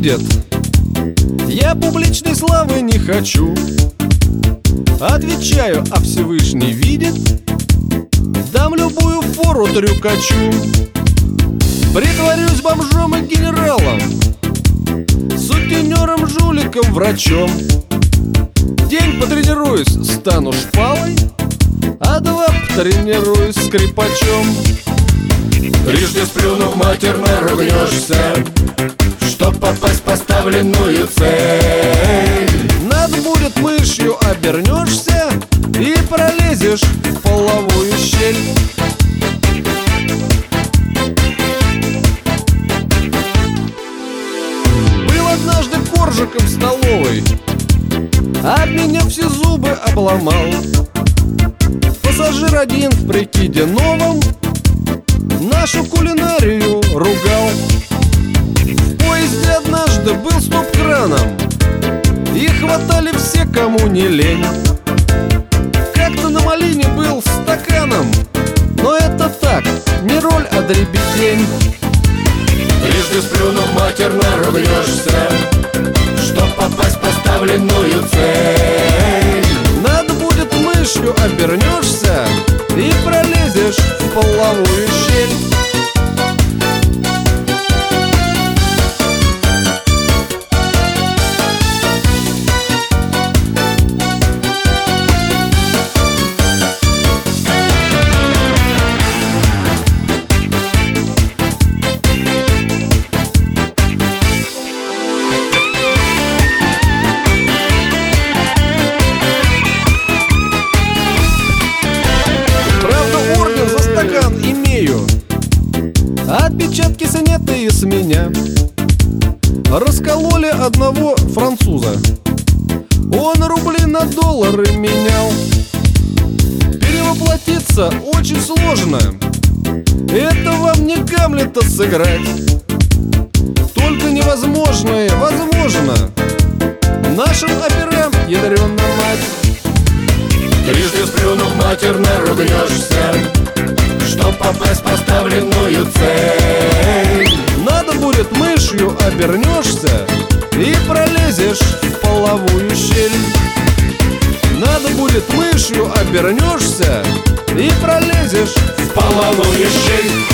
видят. Я публичной славы не хочу. Отвечаю, а Всевышний видит. Дам любую фору трюкачу. Притворюсь бомжом и генералом, сутенером, жуликом, врачом. День потренируюсь, стану шпалой, а два потренируюсь скрипачом. Трижды сплюнув, матерно ругнешься, чтоб попасть в поставленную цель. Надо будет, мышью обернешься и пролезешь в половую щель. Был однажды коржиком в столовой, об меня все зубы обломал. Пассажир один в прикиде новом нашу кулинарию ругал. В поезде однажды был стоп-краном, и хватали все, кому не лень. Как-то на малине был стаканом, но это так, не роль, а дребедень. Трижды сплюнув, матерно ругнешься, чтоб попасть в поставленную цель. Надо будет, мышью обернешься и пролезешь в половую щель. Отпечатки снятые с меня. Раскололи одного француза, он рубли на доллары менял. Перевоплотиться очень сложно, это вам не Гамлета сыграть. Только невозможное возможно нашим операм, ядрёна мать. Трижды сплюнув, матерно ругнешься, чтоб попасть в поставленную цель. Надо будет, мышью обернешься и пролезешь в половую щель. Надо будет, мышью обернешься и пролезешь в половую щель.